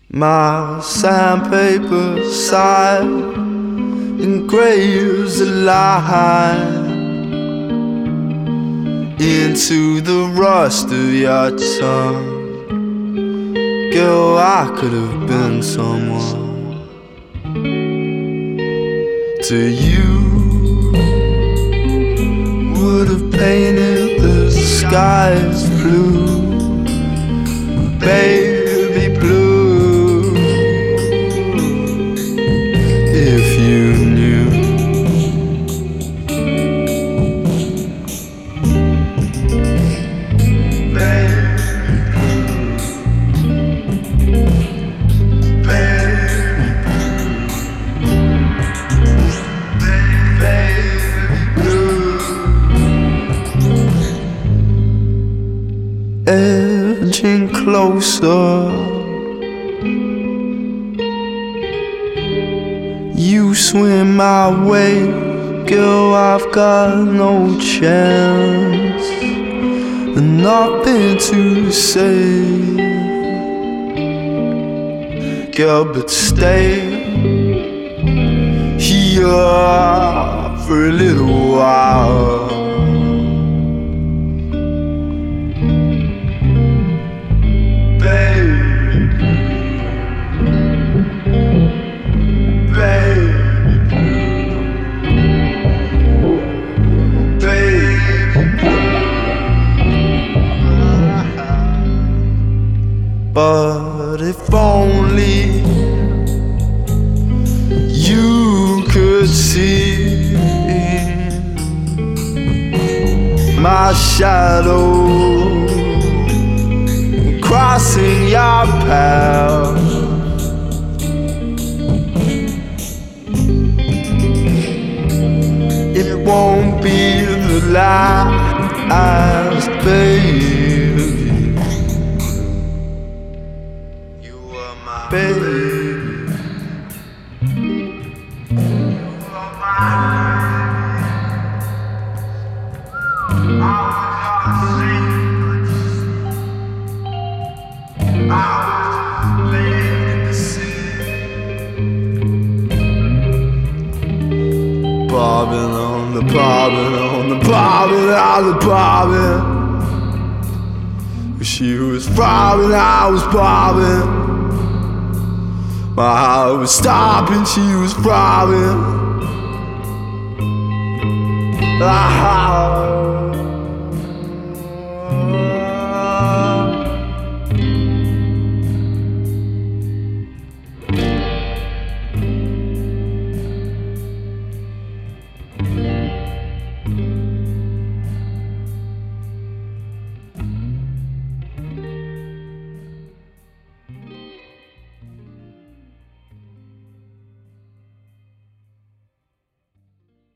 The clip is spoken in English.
My sandpaper side engraves a line into the rust of your tongue. Girl, I could have been someone to you. Would have painted the skies blue, baby blue, if you knew. Edging closer, you swim my way, girl, I've got no chance, and nothing to say, girl, but stay here for a little while. But if only you could see my shadow crossing your path, it won't be the last, baby. Baby, bobbing on the bobbing on the bobbing on the bobbing. She was bobbing, I was bobbing. My heart was stopping, she was throbbing.